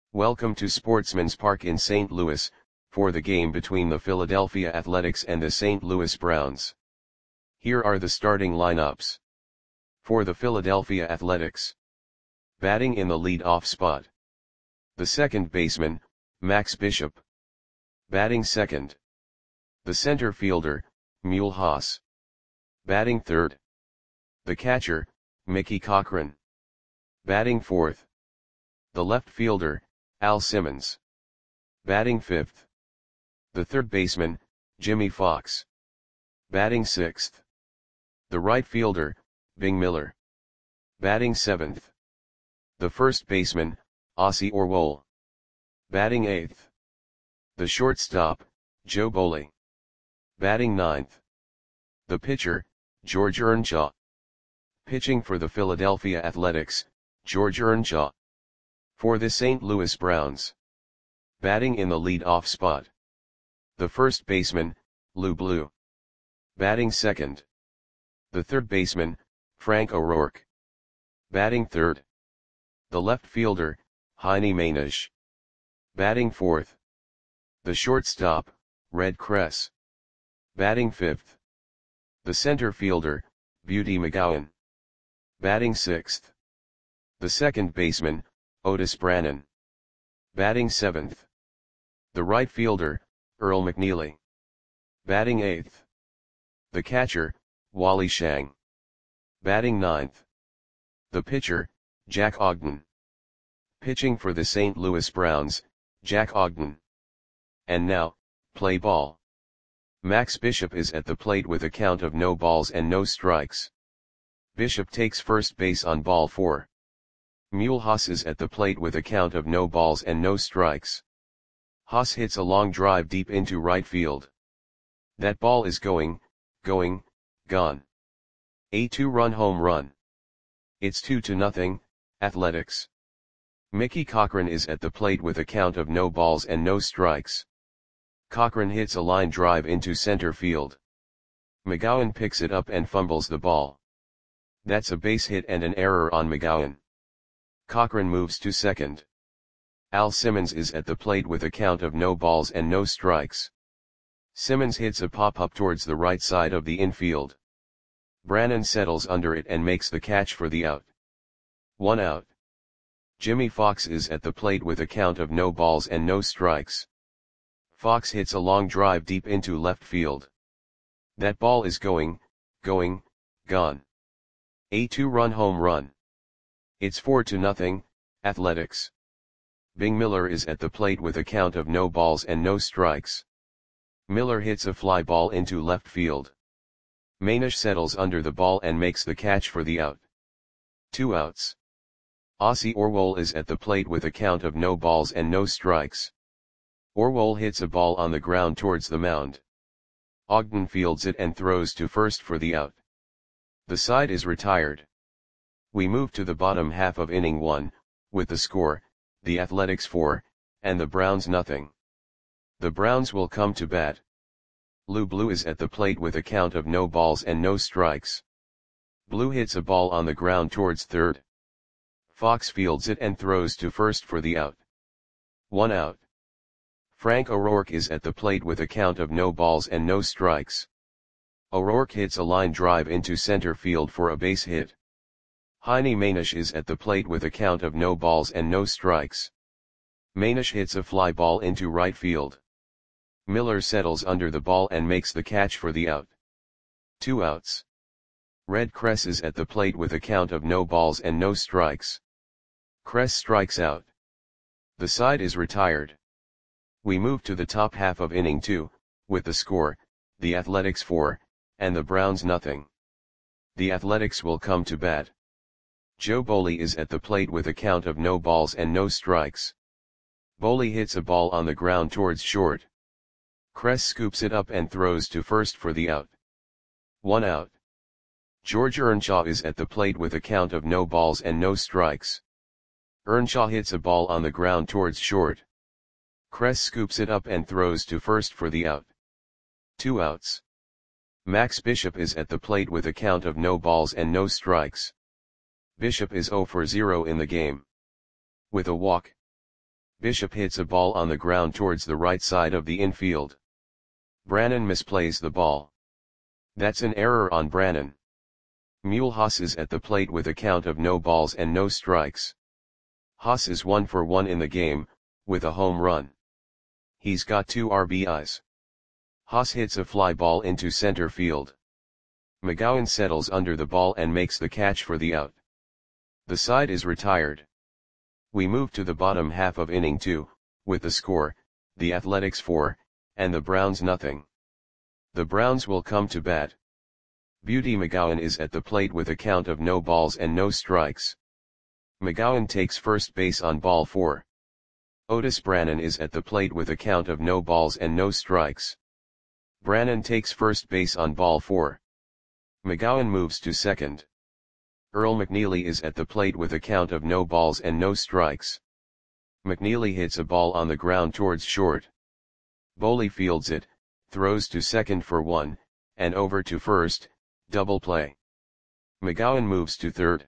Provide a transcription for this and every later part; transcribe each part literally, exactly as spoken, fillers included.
Welcome to Sportsman's Park in Saint Louis, for the game between the Philadelphia Athletics and the Saint Louis Browns. Here are the starting lineups. For the Philadelphia Athletics. Batting in the lead-off spot. The second baseman, Max Bishop. Batting second. The center fielder, Mule Haas. Batting third. The catcher, Mickey Cochrane. Batting fourth. The left fielder, Al Simmons. Batting fifth. The third baseman, Jimmy Fox. Batting sixth. The right fielder, Bing Miller. Batting seventh. The first baseman, Ossie Orwell. Batting eighth. The shortstop, Joe Boley. Batting ninth. The pitcher, George Earnshaw. Pitching for the Philadelphia Athletics, George Earnshaw. For the Saint Louis Browns. Batting in the lead-off spot. The first baseman, Lou Blue. Batting second. The third baseman, Frank O'Rourke. Batting third. The left fielder, Heine Mainish. Batting fourth. The shortstop, Red Kress. Batting fifth. The center fielder, Beauty McGowan. Batting sixth. The second baseman, Otis Brannan. Batting seventh. The right fielder, Earl McNeely. Batting eighth. The catcher, Wally Shang. Batting ninth. The pitcher, Jack Ogden. Pitching for the Saint Louis Browns, Jack Ogden. And now, play ball. Max Bishop is at the plate with a count of no balls and no strikes. Bishop takes first base on ball four. Mule Haas is at the plate with a count of no balls and no strikes. Haas hits a long drive deep into right field. That ball is going, going, gone. A two-run home run. It's two to nothing, Athletics. Mickey Cochrane is at the plate with a count of no balls and no strikes. Cochrane hits a line drive into center field. McGowan picks it up and fumbles the ball. That's a base hit and an error on McGowan. Cochrane moves to second. Al Simmons is at the plate with a count of no balls and no strikes. Simmons hits a pop-up towards the right side of the infield. Brannan settles under it and makes the catch for the out. One out. Jimmy Fox is at the plate with a count of no balls and no strikes. Fox hits a long drive deep into left field. That ball is going, going, gone. A two-run home run. It's four to nothing, Athletics. Bing Miller is at the plate with a count of no balls and no strikes. Miller hits a fly ball into left field. Mainish settles under the ball and makes the catch for the out. Two outs. Ossie Orwell is at the plate with a count of no balls and no strikes. Orwell hits a ball on the ground towards the mound. Ogden fields it and throws to first for the out. The side is retired. We move to the bottom half of inning one, with the score, the Athletics four, and the Browns nothing. The Browns will come to bat. Lou Blue is at the plate with a count of no balls and no strikes. Blue hits a ball on the ground towards third. Fox fields it and throws to first for the out. One out. Frank O'Rourke is at the plate with a count of no balls and no strikes. O'Rourke hits a line drive into center field for a base hit. Heine Mainish is at the plate with a count of no balls and no strikes. Mainish hits a fly ball into right field. Miller settles under the ball and makes the catch for the out. Two outs. Red Kress is at the plate with a count of no balls and no strikes. Kress strikes out. The side is retired. We move to the top half of inning two, with the score, the Athletics four, and the Browns nothing. The Athletics will come to bat. Joe Boley is at the plate with a count of no balls and no strikes. Boley hits a ball on the ground towards short. Kress scoops it up and throws to first for the out. One out. George Earnshaw is at the plate with a count of no balls and no strikes. Earnshaw hits a ball on the ground towards short. Kress scoops it up and throws to first for the out. Two outs. Max Bishop is at the plate with a count of no balls and no strikes. Bishop is zero for zero in the game. With a walk. Bishop hits a ball on the ground towards the right side of the infield. Brannan misplays the ball. That's an error on Brannan. Mulhouse is at the plate with a count of no balls and no strikes. Haas is one for one in the game, with a home run. He's got two R B Is. Haas hits a fly ball into center field. McGowan settles under the ball and makes the catch for the out. The side is retired. We move to the bottom half of inning two, with the score, the Athletics four, and the Browns nothing. The Browns will come to bat. Beauty McGowan is at the plate with a count of no balls and no strikes. McGowan takes first base on ball four. Otis Brannan is at the plate with a count of no balls and no strikes. Brannan takes first base on ball four. McGowan moves to second. Earl McNeely is at the plate with a count of no balls and no strikes. McNeely hits a ball on the ground towards short. Boley fields it, throws to second for one, and over to first, double play. McGowan moves to third.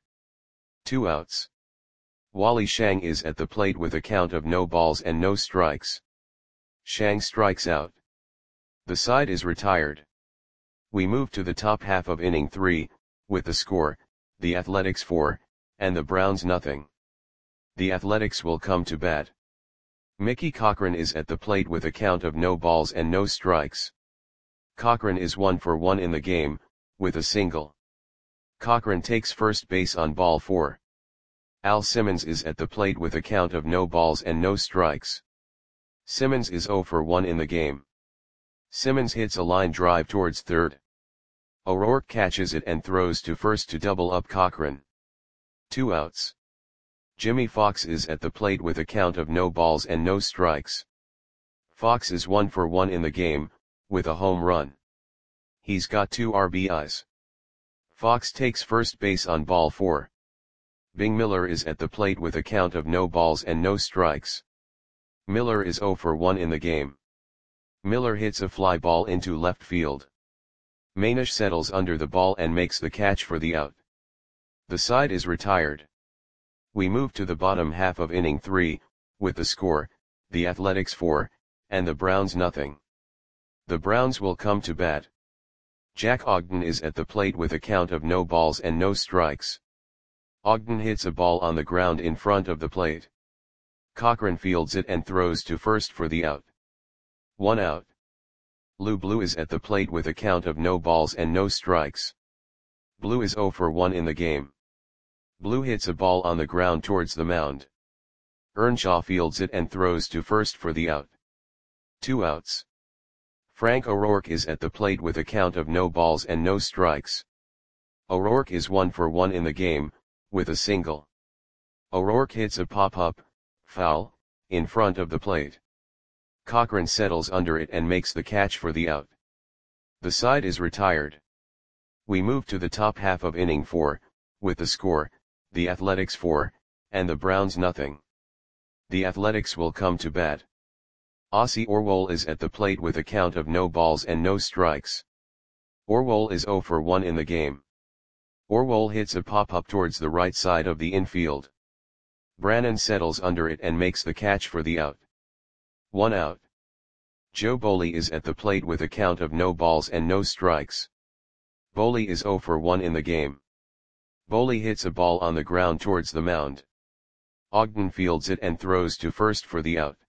Two outs. Wally Shang is at the plate with a count of no balls and no strikes. Shang strikes out. The side is retired. We move to the top half of inning three, with the score, the Athletics four, and the Browns nothing. The Athletics will come to bat. Mickey Cochran is at the plate with a count of no balls and no strikes. Cochran is one for one in the game, with a single. Cochran takes first base on ball four. Al Simmons is at the plate with a count of no balls and no strikes. Simmons is zero for one in the game. Simmons hits a line drive towards third. O'Rourke catches it and throws to first to double up Cochran. Two outs. Jimmy Fox is at the plate with a count of no balls and no strikes. Fox is one for one in the game, with a home run. He's got two R B Is. Fox takes first base on ball four. Bing Miller is at the plate with a count of no balls and no strikes. Miller is zero for one in the game. Miller hits a fly ball into left field. Manish settles under the ball and makes the catch for the out. The side is retired. We move to the bottom half of inning three, with the score, the Athletics four, and the Browns nothing. The Browns will come to bat. Jack Ogden is at the plate with a count of no balls and no strikes. Ogden hits a ball on the ground in front of the plate. Cochran fields it and throws to first for the out. One out. Lou Blue is at the plate with a count of no balls and no strikes. Blue is zero for one in the game. Blue hits a ball on the ground towards the mound. Earnshaw fields it and throws to first for the out. Two outs. Frank O'Rourke is at the plate with a count of no balls and no strikes. O'Rourke is one for one in the game, with a single. O'Rourke hits a pop-up, foul, in front of the plate. Cochran settles under it and makes the catch for the out. The side is retired. We move to the top half of inning four, with the score, the Athletics four, and the Browns nothing. The Athletics will come to bat. Ossie Orwell is at the plate with a count of no balls and no strikes. Orwell is zero for one in the game. Orwell hits a pop-up towards the right side of the infield. Brannan settles under it and makes the catch for the out. One out. Joe Boley is at the plate with a count of no balls and no strikes. Boley is zero for one in the game. Boley hits a ball on the ground towards the mound. Ogden fields it and throws to first for the out.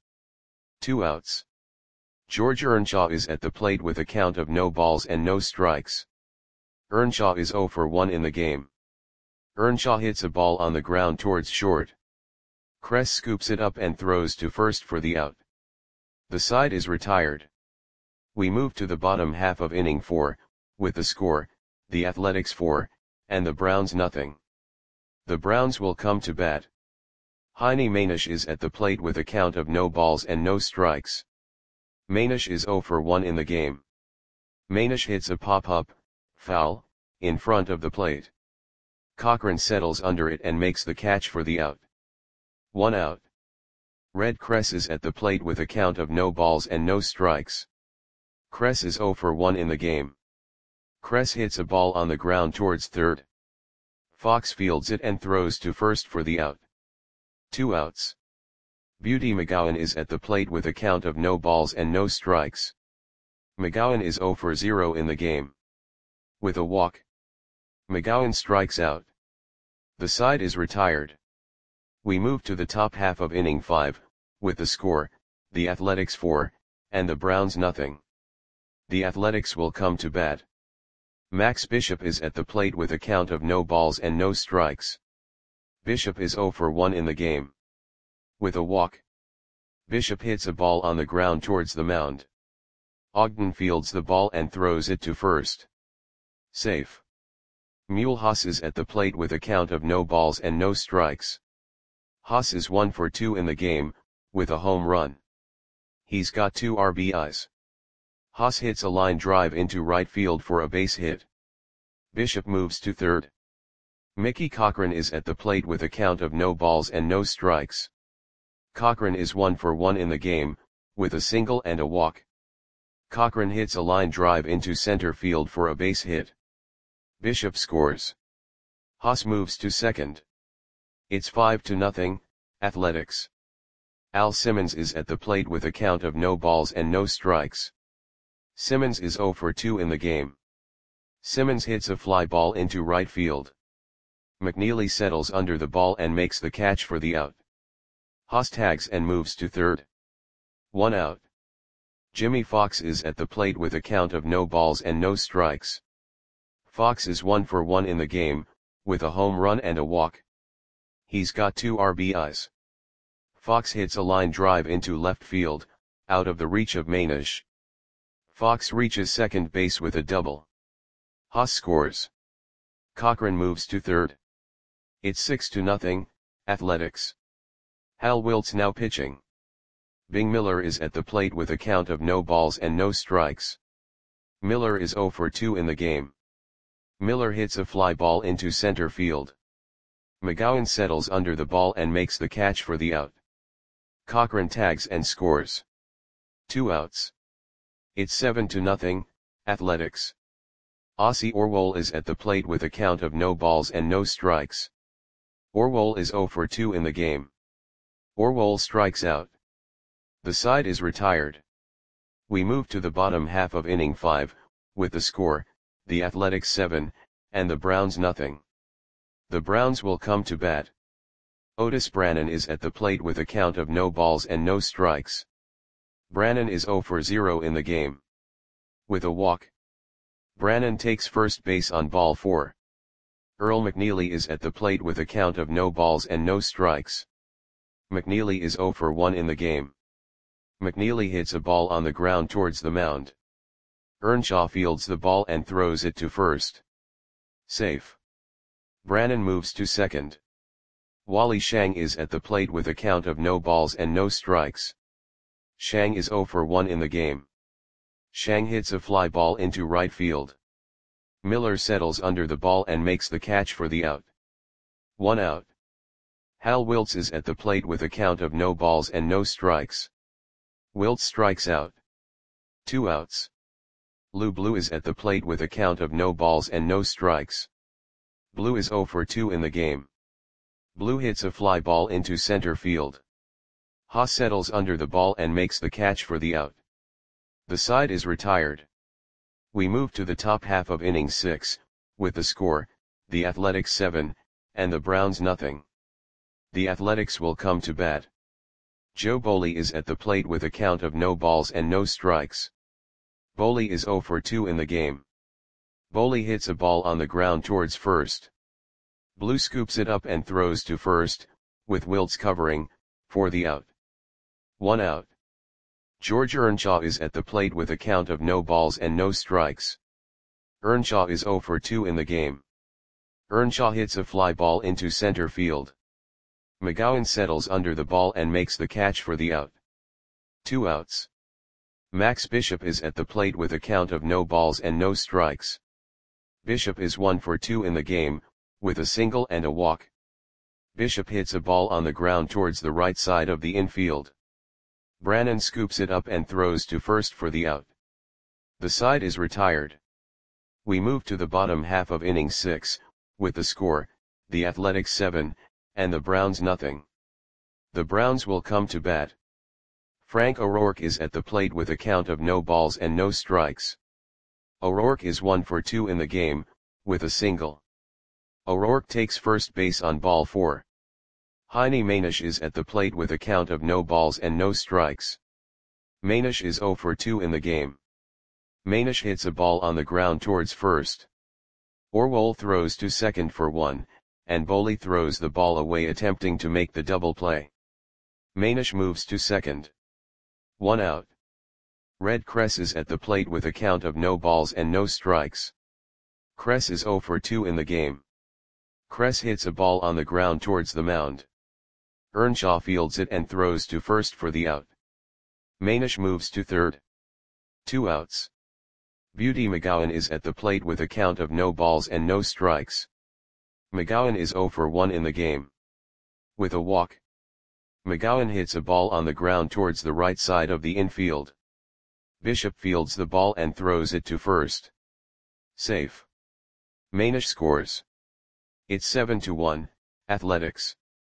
Two outs. George Earnshaw is at the plate with a count of no balls and no strikes. Earnshaw is zero for one in the game. Earnshaw hits a ball on the ground towards short. Kress scoops it up and throws to first for the out. The side is retired. We move to the bottom half of inning four, with the score, the Athletics four, and the Browns nothing. The Browns will come to bat. Heine Manish is at the plate with a count of no balls and no strikes. Manish is zero for one in the game. Manish hits a pop-up, foul, in front of the plate. Cochran settles under it and makes the catch for the out. One out. Red Kress is at the plate with a count of no balls and no strikes. Kress is zero for one in the game. Kress hits a ball on the ground towards third. Fox fields it and throws to first for the out. Two outs. Beauty McGowan is at the plate with a count of no balls and no strikes. McGowan is zero for zero in the game. With a walk, McGowan strikes out. The side is retired. We move to the top half of inning five, with the score, the Athletics four, and the Browns nothing. The Athletics will come to bat. Max Bishop is at the plate with a count of no balls and no strikes. Bishop is zero for one in the game. With a walk, Bishop hits a ball on the ground towards the mound. Ogden fields the ball and throws it to first. Safe. Mule Haas is at the plate with a count of no balls and no strikes. Haas is one for two in the game, with a home run. He's got two R B Is. Haas hits a line drive into right field for a base hit. Bishop moves to third. Mickey Cochrane is at the plate with a count of no balls and no strikes. Cochrane is one for one in the game, with a single and a walk. Cochrane hits a line drive into center field for a base hit. Bishop scores. Haas moves to second. It's five to nothing, Athletics. Al Simmons is at the plate with a count of no balls and no strikes. Simmons is zero for two in the game. Simmons hits a fly ball into right field. McNeely settles under the ball and makes the catch for the out. Haas tags and moves to third. One out. Jimmy Fox is at the plate with a count of no balls and no strikes. Fox is one for one in the game, with a home run and a walk. He's got two R B Is. Fox hits a line drive into left field, out of the reach of Manish. Fox reaches second base with a double. Haas scores. Cochrane moves to third. It's six to nothing, Athletics. Hal Wilts now pitching. Bing Miller is at the plate with a count of no balls and no strikes. Miller is zero for two in the game. Miller hits a fly ball into center field. McGowan settles under the ball and makes the catch for the out. Cochrane tags and scores. Two outs. It's seven to nothing, Athletics. Ossie Orwell is at the plate with a count of no balls and no strikes. Orwell is zero for two in the game. Orwell strikes out. The side is retired. We move to the bottom half of inning five, with the score, the Athletics seven, and the Browns nothing. The Browns will come to bat. Otis Brannan is at the plate with a count of no balls and no strikes. Brannan is zero for zero in the game. With a walk, Brannan takes first base on ball four. Earl McNeely is at the plate with a count of no balls and no strikes. McNeely is zero for one in the game. McNeely hits a ball on the ground towards the mound. Earnshaw fields the ball and throws it to first. Safe. Brannan moves to second. Wally Shang is at the plate with a count of no balls and no strikes. Shang is zero for one in the game. Shang hits a fly ball into right field. Miller settles under the ball and makes the catch for the out. One out. Hal Wilts is at the plate with a count of no balls and no strikes. Wilts strikes out. Two outs. Lou Blue is at the plate with a count of no balls and no strikes. Blue is zero for two in the game. Blue hits a fly ball into center field. Haas settles under the ball and makes the catch for the out. The side is retired. We move to the top half of inning six, with the score, the Athletics seven, and the Browns nothing. The Athletics will come to bat. Joe Boley is at the plate with a count of no balls and no strikes. Boley is zero for two in the game. Boley hits a ball on the ground towards first. Blue scoops it up and throws to first, with Wilts covering, for the out. One out. George Earnshaw is at the plate with a count of no balls and no strikes. Earnshaw is zero for two in the game. Earnshaw hits a fly ball into center field. McGowan settles under the ball and makes the catch for the out. Two outs. Max Bishop is at the plate with a count of no balls and no strikes. Bishop is one for two in the game, with a single and a walk. Bishop hits a ball on the ground towards the right side of the infield. Brannan scoops it up and throws to first for the out. The side is retired. We move to the bottom half of inning six, with the score, the Athletics seven, and the Browns nothing. The Browns will come to bat. Frank O'Rourke is at the plate with a count of no balls and no strikes. O'Rourke is one for two in the game, with a single. O'Rourke takes first base on ball four. Heine Manish is at the plate with a count of no balls and no strikes. Manish is zero for two in the game. Manish hits a ball on the ground towards first. Orwell throws to second for one, and Boley throws the ball away attempting to make the double play. Manish moves to second. One out. Red Kress is at the plate with a count of no balls and no strikes. Kress is zero for two in the game. Kress hits a ball on the ground towards the mound. Earnshaw fields it and throws to first for the out. Manish moves to third. Two outs. Beauty McGowan is at the plate with a count of no balls and no strikes. McGowan is zero for one in the game. With a walk. McGowan hits a ball on the ground towards the right side of the infield. Bishop fields the ball and throws it to first. Safe. Manish scores. It's seven to one, Athletics.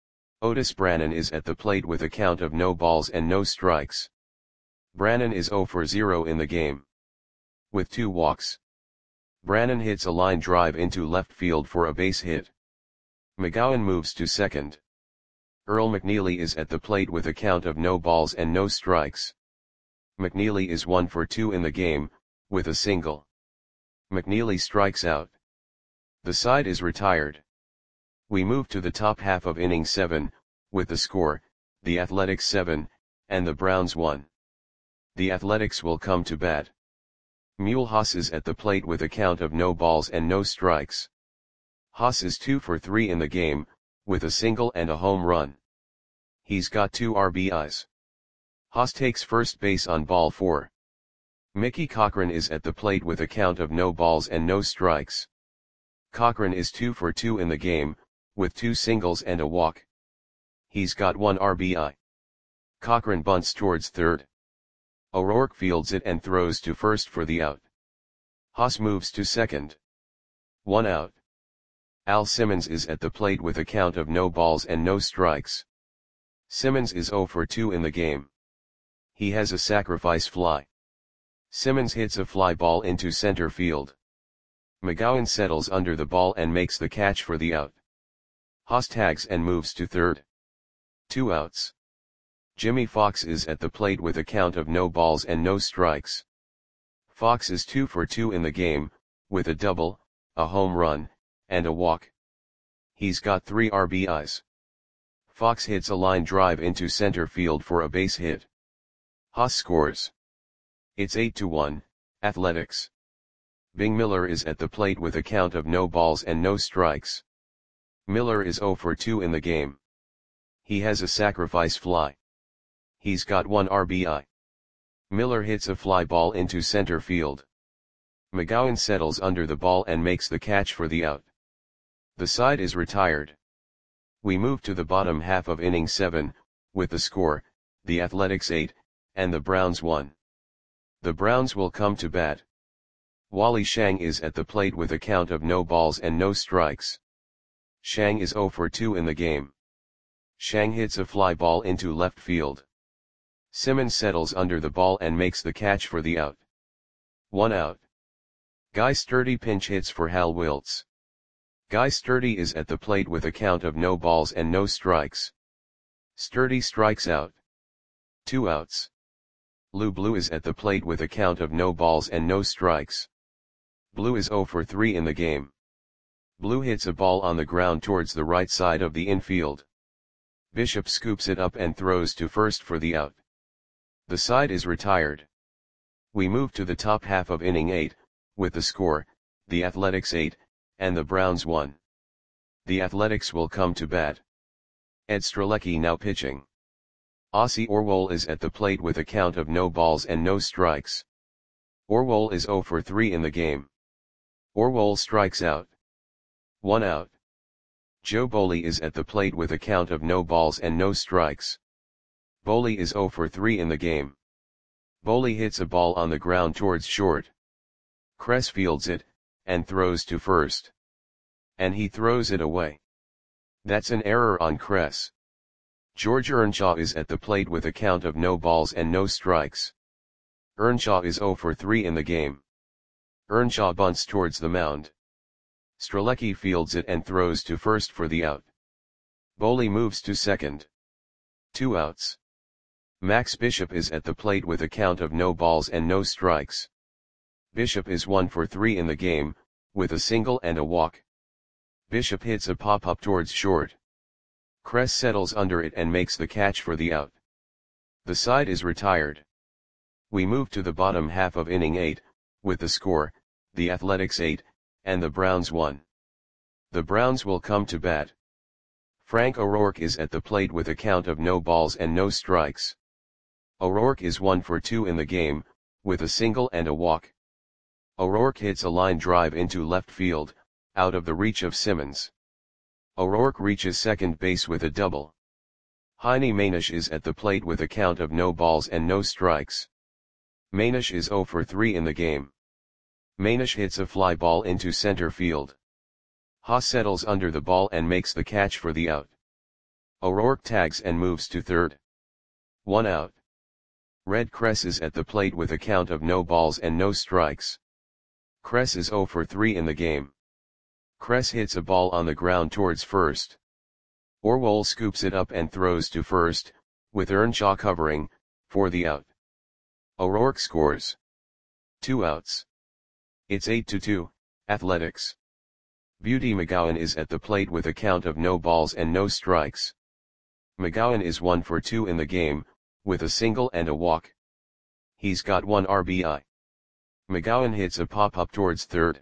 Otis Brannan is at the plate with a count of no balls and no strikes. Brannan is zero for zero in the game. With two walks. Brannan hits a line drive into left field for a base hit. McGowan moves to second. Earl McNeely is at the plate with a count of no balls and no strikes. McNeely is one for two in the game, with a single. McNeely strikes out. The side is retired. We move to the top half of inning seven, with the score, the Athletics seven, and the Browns one. The Athletics will come to bat. Mule Haas is at the plate with a count of no balls and no strikes. Haas is two for three in the game, with a single and a home run. He's got two R B Is. Haas takes first base on ball four. Mickey Cochran is at the plate with a count of no balls and no strikes. Cochran is two for two in the game, with two singles and a walk. He's got one R B I. Cochran bunts towards third. O'Rourke fields it and throws to first for the out. Haas moves to second. One out. Al Simmons is at the plate with a count of no balls and no strikes. Simmons is zero for two in the game. He has a sacrifice fly. Simmons hits a fly ball into center field. McGowan settles under the ball and makes the catch for the out. Haas tags and moves to third. Two outs. Jimmy Fox is at the plate with a count of no balls and no strikes. Fox is two for two in the game, with a double, a home run, and a walk. He's got three R B Is. Fox hits a line drive into center field for a base hit. Haas scores. It's eight to one, Athletics. Bing Miller is at the plate with a count of no balls and no strikes. Miller is zero for two in the game. He has a sacrifice fly. He's got one R B I. Miller hits a fly ball into center field. McGowan settles under the ball and makes the catch for the out. The side is retired. We move to the bottom half of inning seven, with the score, the Athletics eight, and the Browns one. The Browns will come to bat. Wally Shang is at the plate with a count of no balls and no strikes. Shang is zero for two in the game. Shang hits a fly ball into left field. Simmons settles under the ball and makes the catch for the out. One out. Guy Sturdy pinch hits for Hal Wiltz. Guy Sturdy is at the plate with a count of no balls and no strikes. Sturdy strikes out. Two outs. Lou Blue is at the plate with a count of no balls and no strikes. Blue is zero for three in the game. Blue hits a ball on the ground towards the right side of the infield. Bishop scoops it up and throws to first for the out. The side is retired. We move to the top half of inning eight, with the score, the Athletics eight, and the Browns one. The Athletics will come to bat. Ed Strzelecki now pitching. Ossie Orwell is at the plate with a count of no balls and no strikes. Orwell is zero for three in the game. Orwell strikes out. One out. Joe Boley is at the plate with a count of no balls and no strikes. Boley is zero for three in the game. Boley hits a ball on the ground towards short. Kress fields it, and throws to first. And he throws it away. That's an error on Kress. George Earnshaw is at the plate with a count of no balls and no strikes. Earnshaw is zero for three in the game. Earnshaw bunts towards the mound. Strzelecki fields it and throws to first for the out. Boley moves to second. Two outs. Max Bishop is at the plate with a count of no balls and no strikes. Bishop is one for three in the game, with a single and a walk. Bishop hits a pop-up towards short. Kress settles under it and makes the catch for the out. The side is retired. We move to the bottom half of inning eight, with the score, the Athletics eight, and the Browns one. The Browns will come to bat. Frank O'Rourke is at the plate with a count of no balls and no strikes. O'Rourke is one for two in the game, with a single and a walk. O'Rourke hits a line drive into left field, out of the reach of Simmons. O'Rourke reaches second base with a double. Heine Manish is at the plate with a count of no balls and no strikes. Manish is zero for three in the game. Manish hits a fly ball into center field. Haas settles under the ball and makes the catch for the out. O'Rourke tags and moves to third. One out. Red Kress is at the plate with a count of no balls and no strikes. Kress is zero for three in the game. Kress hits a ball on the ground towards first. Orwell scoops it up and throws to first, with Earnshaw covering, for the out. O'Rourke scores. Two outs. It's eight to two, Athletics. Beauty McGowan is at the plate with a count of no balls and no strikes. McGowan is one for two in the game, with a single and a walk. He's got one R B I. McGowan hits a pop-up towards third.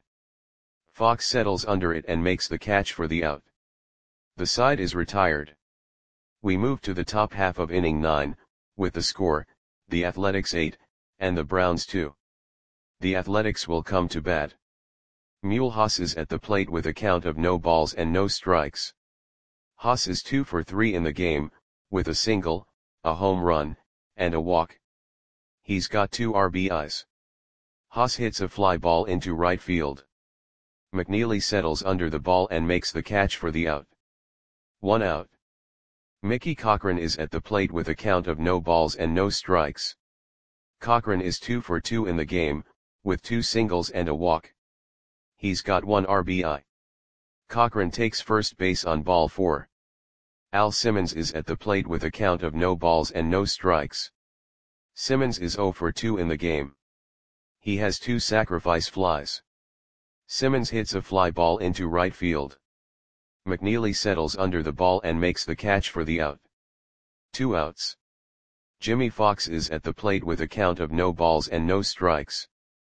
Fox settles under it and makes the catch for the out. The side is retired. We move to the top half of inning nine, with the score, the Athletics eight, and the Browns two. The Athletics will come to bat. Mule Haas is at the plate with a count of no balls and no strikes. Haas is two for three in the game, with a single, a home run, and a walk. He's got two R B Is. Haas hits a fly ball into right field. McNeely settles under the ball and makes the catch for the out. One out. Mickey Cochrane is at the plate with a count of no balls and no strikes. Cochrane is two for two in the game, with two singles and a walk. He's got one R B I. Cochrane takes first base on ball four. Al Simmons is at the plate with a count of no balls and no strikes. Simmons is zero for two in the game. He has two sacrifice flies. Simmons hits a fly ball into right field. McNeely settles under the ball and makes the catch for the out. Two outs. Jimmy Fox is at the plate with a count of no balls and no strikes.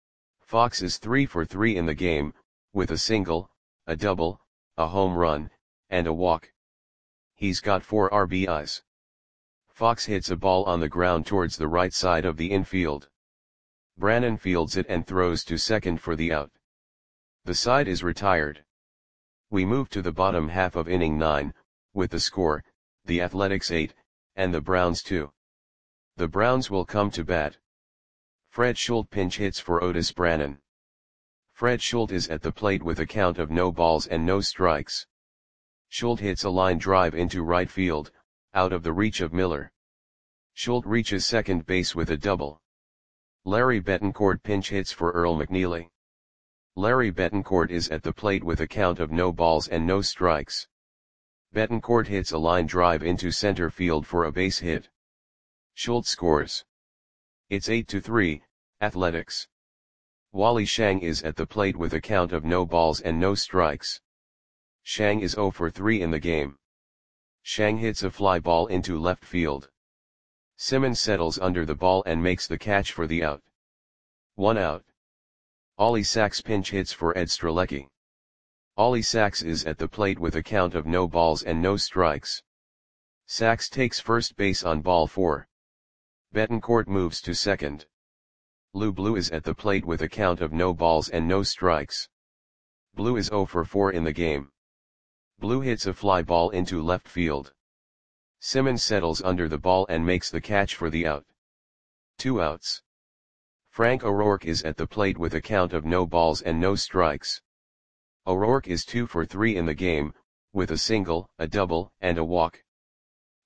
Fox is three for three in the game, with a single, a double, a home run, and a walk. He's got four R B Is. Fox hits a ball on the ground towards the right side of the infield. Brannon fields it and throws to second for the out. The side is retired. We move to the bottom half of inning nine, with the score, the Athletics eight, and the Browns two. The Browns will come to bat. Fred Schultz pinch hits for Otis Brannon. Fred Schultz is at the plate with a count of no balls and no strikes. Schultz hits a line drive into right field, out of the reach of Miller. Schultz reaches second base with a double. Larry Betancourt pinch hits for Earl McNeely. Larry Betancourt is at the plate with a count of no balls and no strikes. Betancourt hits a line drive into center field for a base hit. Schultz scores. It's eight to three, Athletics. Wally Shang is at the plate with a count of no balls and no strikes. Shang is zero for three in the game. Shang hits a fly ball into left field. Simmons settles under the ball and makes the catch for the out. One out. Ollie Sachs pinch hits for Ed Strzelecki. Ollie Sachs is at the plate with a count of no balls and no strikes. Sachs takes first base on ball four. Betancourt moves to second. Lou Blue is at the plate with a count of no balls and no strikes. Blue is zero for four in the game. Blue hits a fly ball into left field. Simmons settles under the ball and makes the catch for the out. Two outs. Frank O'Rourke is at the plate with a count of no balls and no strikes. O'Rourke is two for three in the game, with a single, a double, and a walk.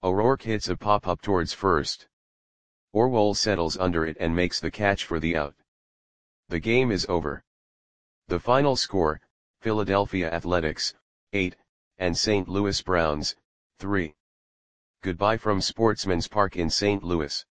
O'Rourke hits a pop-up towards first. Orwell settles under it and makes the catch for the out. The game is over. The final score, Philadelphia Athletics, eight, and Saint Louis Browns, three. Goodbye from Sportsman's Park in Saint Louis.